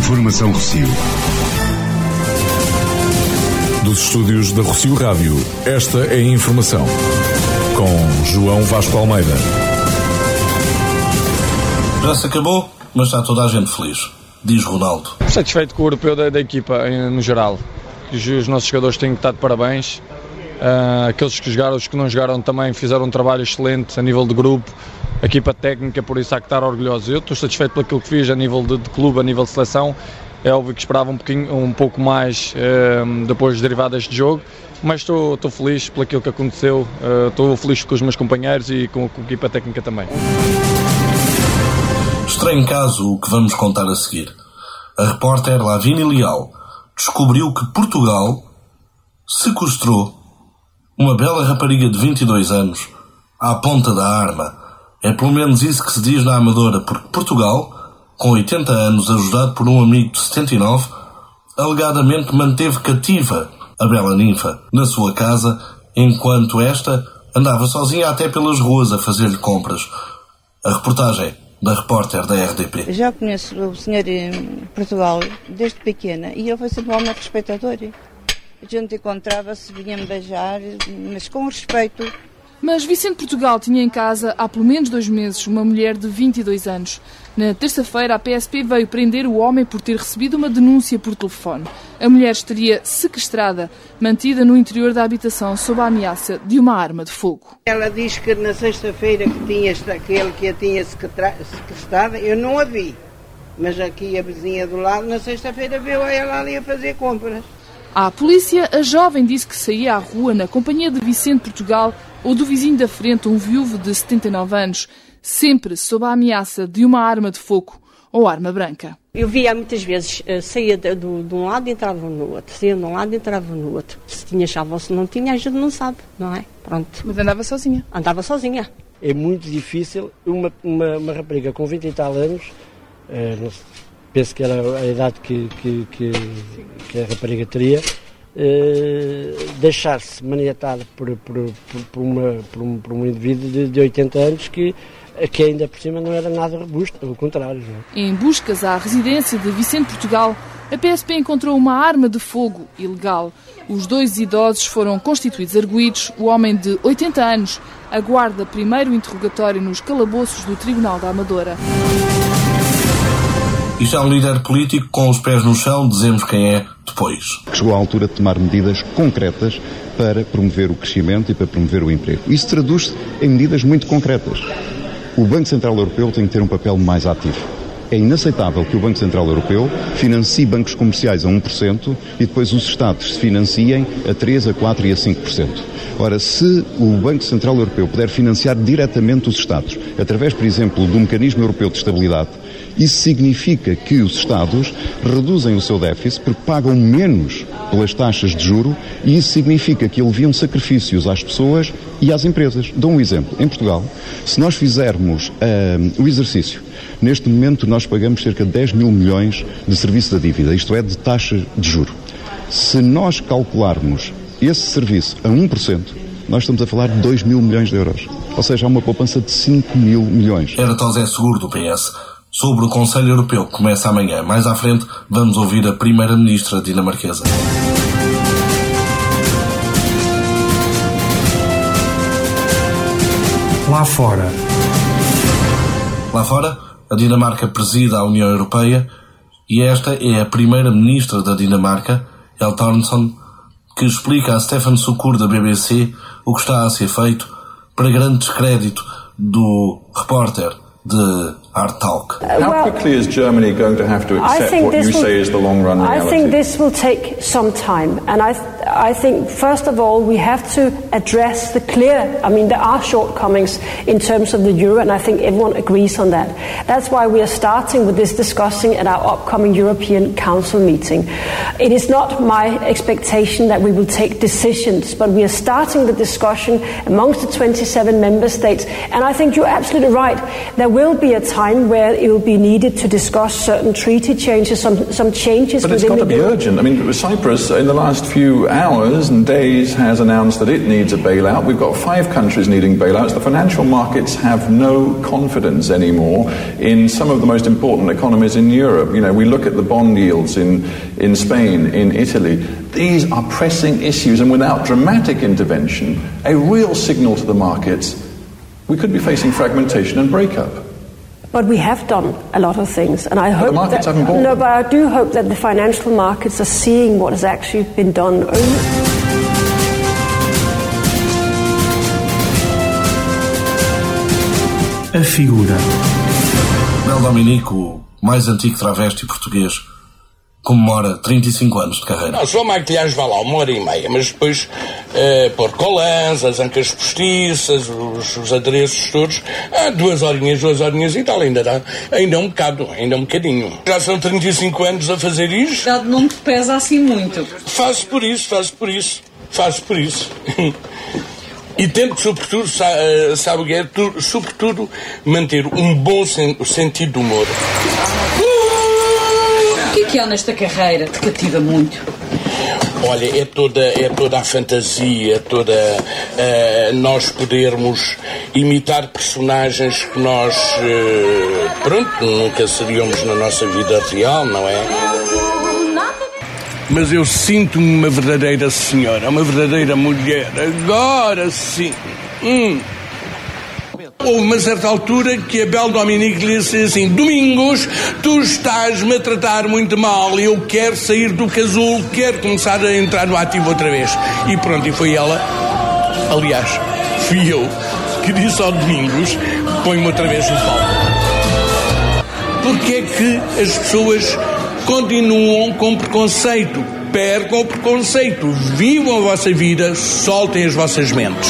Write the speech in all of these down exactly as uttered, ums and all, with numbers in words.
Informação Rossio. Dos estúdios da Rossio Rádio, esta é a informação com João Vasco Almeida. Já se acabou, mas está toda a gente feliz, diz Ronaldo. Satisfeito com o europeu da, da equipa no geral. Os, os nossos jogadores têm que estar de parabéns. Uh, aqueles que jogaram, os que não jogaram também fizeram um trabalho excelente a nível de grupo. A equipa técnica, por isso há que estar orgulhosos. Eu estou satisfeito por aquilo que fiz a nível de, de clube, a nível de seleção. É óbvio que esperava um, pouquinho, um pouco mais uh, depois derivadas de jogo, mas estou, estou feliz por aquilo que aconteceu. Uh, estou feliz com os meus companheiros e com, com a equipa técnica também. Estranho caso o que vamos contar a seguir. A repórter Lavínia Leal descobriu que Portugal sequestrou uma bela rapariga de vinte e dois anos à ponta da arma. É pelo menos isso que se diz na Amadora, porque Portugal, com oitenta anos, ajudado por um amigo de setenta e nove, alegadamente manteve cativa a bela ninfa na sua casa, enquanto esta andava sozinha até pelas ruas a fazer-lhe compras. A reportagem da repórter da R D P. Já conheço o senhor em Portugal desde pequena e ele foi sempre um homem respeitador. A gente encontrava-se, vinha-me beijar, mas com respeito. Mas Vicente Portugal tinha em casa há pelo menos dois meses uma mulher de vinte e dois anos. Na terça-feira, a P S P veio prender o homem por ter recebido uma denúncia por telefone. A mulher estaria sequestrada, mantida no interior da habitação sob a ameaça de uma arma de fogo. Ela diz que na sexta-feira que tinha aquele que a tinha sequestrada, eu não a vi. Mas aqui a vizinha do lado, na sexta-feira, viu ela ali a fazer compras. À polícia, a jovem disse que saía à rua na companhia de Vicente Portugal ou do vizinho da frente, um viúvo de setenta e nove anos, sempre sob a ameaça de uma arma de fogo ou arma branca. Eu via muitas vezes, uh, saía de, de, de um lado e entrava no outro, saía de um lado e entrava no outro. Se tinha chave ou se não tinha, a gente não sabe, não é? Pronto. Mas andava sozinha? Andava sozinha. É muito difícil uma, uma, uma rapariga com vinte e tal anos, uh, penso que era a idade que, que, que, que a rapariga teria, uh, deixar-se maniatada por, por, por, por, uma, por, um, por um indivíduo de, de oitenta anos que, que ainda por cima não era nada robusto, pelo contrário. Não? Em buscas à residência de Vicente Portugal, a P S P encontrou uma arma de fogo ilegal. Os dois idosos foram constituídos arguidos. O homem de oitenta anos aguarda primeiro interrogatório nos calabouços do Tribunal da Amadora. E já um líder político com os pés no chão, dizemos quem é depois. Chegou à altura de tomar medidas concretas para promover o crescimento e para promover o emprego. Isso traduz-se em medidas muito concretas. O Banco Central Europeu tem que ter um papel mais ativo. É inaceitável que o Banco Central Europeu financie bancos comerciais a um por cento e depois os Estados se financiem a três por cento, a quatro por cento e a cinco por cento. Ora, se o Banco Central Europeu puder financiar diretamente os Estados, através, por exemplo, do Mecanismo Europeu de Estabilidade, isso significa que os Estados reduzem o seu déficit porque pagam menos pelas taxas de juro e isso significa que aliviam sacrifícios às pessoas e às empresas. Dou um exemplo. Em Portugal, se nós fizermos uh, o exercício, neste momento nós pagamos cerca de dez mil milhões de serviço da dívida, isto é, de taxa de juro. Se nós calcularmos esse serviço a um por cento, nós estamos a falar de dois mil milhões de euros. Ou seja, há uma poupança de cinco mil milhões. Era Tosé Seguro do P S. Sobre o Conselho Europeu, que começa amanhã. Mais à frente, vamos ouvir a primeira-ministra dinamarquesa. Lá fora. Lá fora, a Dinamarca preside a União Europeia e esta é a primeira-ministra da Dinamarca, El Thornson, que explica a Stefan Sukur da B B C o que está a ser feito para grande descrédito do repórter de Art Talk. How quickly is Germany going to have to accept what you say is the long-run reality? I think this will take some time, and I, th- I think first of all we have to address the clear. I mean, there are shortcomings in terms of the euro, and I think everyone agrees on that. That's why we are starting with this discussing at our upcoming European Council meeting. It is not my expectation that we will take decisions, but we are starting the discussion amongst the twenty-seven member states, and I think you're absolutely right. There will be a time time where it will be needed to discuss certain treaty changes, some, some changes but within the... But it's got to be urgent. I mean, Cyprus, in the last few hours and days, has announced that it needs a bailout. We've got five countries needing bailouts. The financial markets have no confidence anymore in some of the most important economies in Europe. You know, we look at the bond yields in, in Spain, in Italy. These are pressing issues, and without dramatic intervention, a real signal to the markets, we could be facing fragmentation and breakup. But we have done a lot of things, and I hope but the markets that, haven't bought no, them. but I do hope that the financial markets are seeing what has actually been done. A figura. Bel Dominique, o mais antigo travesti português, comemora trinta e cinco anos de carreira. Não, só a maquilhagem vai lá uma hora e meia, mas depois uh, pôr colãs, as ancas postiças, os, os adereços todos, ah, duas horinhas, duas horinhas e tal, ainda dá, ainda um bocado, ainda um bocadinho. Já são trinta e cinco anos a fazer isto. Já não te pesa assim muito. Faço por isso, faço por isso, faço por isso. E tento, sobretudo, sabe o que é? Sobretudo, manter um bom sen- sentido de humor. O que é que há nesta carreira te cativa muito? Olha, é toda, é toda a fantasia, toda uh, nós podermos imitar personagens que nós, uh, pronto, nunca seríamos na nossa vida real, não é? Mas eu sinto-me uma verdadeira senhora, uma verdadeira mulher, agora sim. Hum. Houve uma certa altura que a Bel Dominique lhe disse assim: Domingos, tu estás-me a tratar muito mal, eu quero sair do casulo, quero começar a entrar no ativo outra vez. E pronto, e foi ela, aliás, fui eu, que disse ao Domingos: põe-me outra vez no palco. Porque é que as pessoas continuam com preconceito? Percam o preconceito, vivam a vossa vida, soltem as vossas mentes.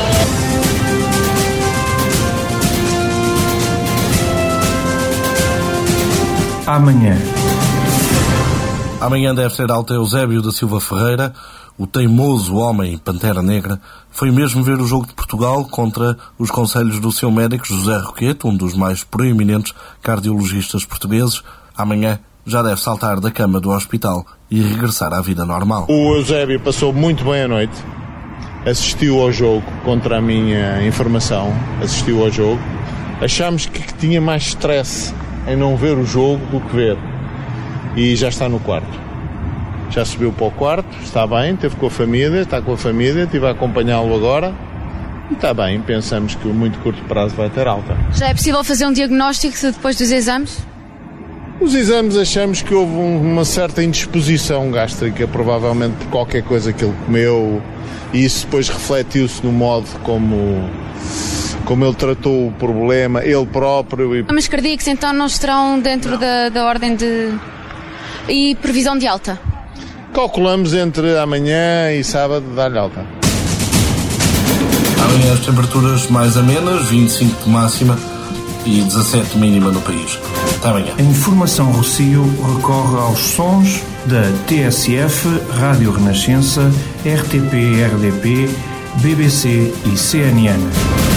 Amanhã. Amanhã deve ser Alto Eusébio da Silva Ferreira, o teimoso homem Pantera Negra, foi mesmo ver o jogo de Portugal contra os conselhos do seu médico José Roquete, um dos mais proeminentes cardiologistas portugueses. Amanhã já deve saltar da cama do hospital e regressar à vida normal. O Eusébio passou muito bem a noite, assistiu ao jogo, contra a minha informação, assistiu ao jogo. Achámos que tinha mais stress em não ver o jogo do que ver, e já está no quarto, já subiu para o quarto, está bem, esteve com a família, está com a família, estive a acompanhá-lo agora e está bem. Pensamos que a muito curto prazo vai ter alta. Já é possível fazer um diagnóstico depois dos exames? Os exames achamos que houve uma certa indisposição gástrica, provavelmente por qualquer coisa que ele comeu, e isso depois refletiu-se no modo como como ele tratou o problema, ele próprio. E... Mas cardíacos então não estarão dentro da, da ordem de... E previsão de alta? Calculamos entre amanhã e sábado dar-lhe alta. Amanhã as temperaturas mais amenas, vinte e cinco de máxima e dezassete de mínima no país. Até amanhã. A Informação Rossio recorre aos sons da T S F, Rádio Renascença, R T P R D P, B B C e C N N.